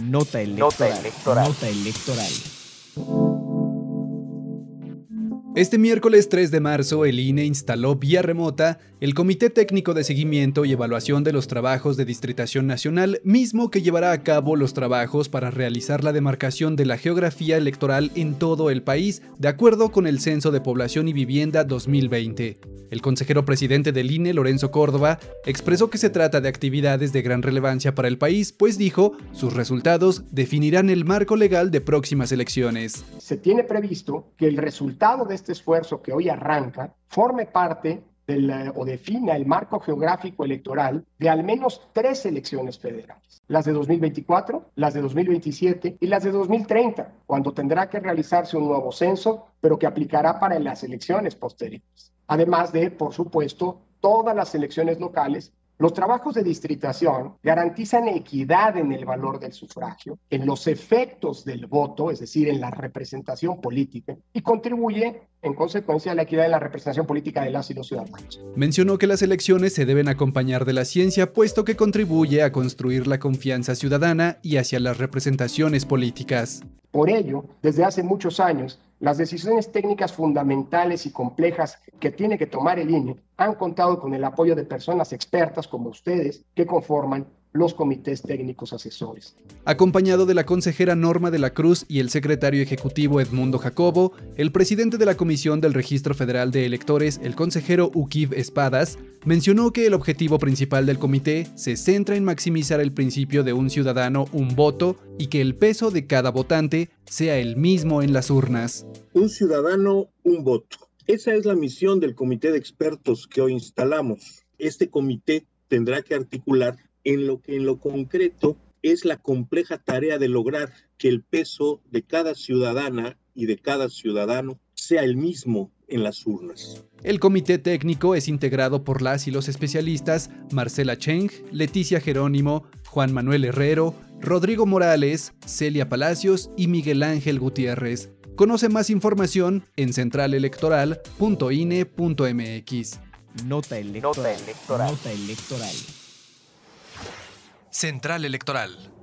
Nota electoral. Nota electoral. Este miércoles 3 de marzo, el INE instaló vía remota el Comité Técnico de Seguimiento y Evaluación de los Trabajos de Distritación Nacional, mismo que llevará a cabo los trabajos para realizar la demarcación de la geografía electoral en todo el país, de acuerdo con el Censo de Población y Vivienda 2020. El consejero presidente del INE, Lorenzo Córdoba, expresó que se trata de actividades de gran relevancia para el país, pues dijo, sus resultados definirán el marco legal de próximas elecciones. Se tiene previsto que el resultado de este esfuerzo que hoy arranca forme parte o defina el marco geográfico electoral de al menos 3 elecciones federales, las de 2024, las de 2027 y las de 2030, cuando tendrá que realizarse un nuevo censo, pero que aplicará para las elecciones posteriores. Además de, por supuesto, todas las elecciones locales. Los trabajos de distritación garantizan equidad en el valor del sufragio, en los efectos del voto, es decir, en la representación política, y contribuye, en consecuencia, a la equidad en la representación política de las y los ciudadanos. Mencionó que las elecciones se deben acompañar de la ciencia, puesto que contribuye a construir la confianza ciudadana y hacia las representaciones políticas. Por ello, desde hace muchos años, las decisiones técnicas fundamentales y complejas que tiene que tomar el INE han contado con el apoyo de personas expertas como ustedes que conforman los comités técnicos asesores. Acompañado de la consejera Norma de la Cruz y el secretario ejecutivo Edmundo Jacobo, el presidente de la Comisión del Registro Federal de Electores, el consejero Uquiv Espadas, mencionó que el objetivo principal del comité se centra en maximizar el principio de un ciudadano, un voto, y que el peso de cada votante sea el mismo en las urnas. Un ciudadano, un voto. Esa es la misión del comité de expertos que hoy instalamos. Este comité tendrá que articular en lo concreto es la compleja tarea de lograr que el peso de cada ciudadana y de cada ciudadano sea el mismo en las urnas. El comité técnico es integrado por las y los especialistas Marcela Cheng, Leticia Jerónimo, Juan Manuel Herrero, Rodrigo Morales, Celia Palacios y Miguel Ángel Gutiérrez. Conoce más información en centralelectoral.ine.mx. Nota electoral. Nota electoral. Central Electoral.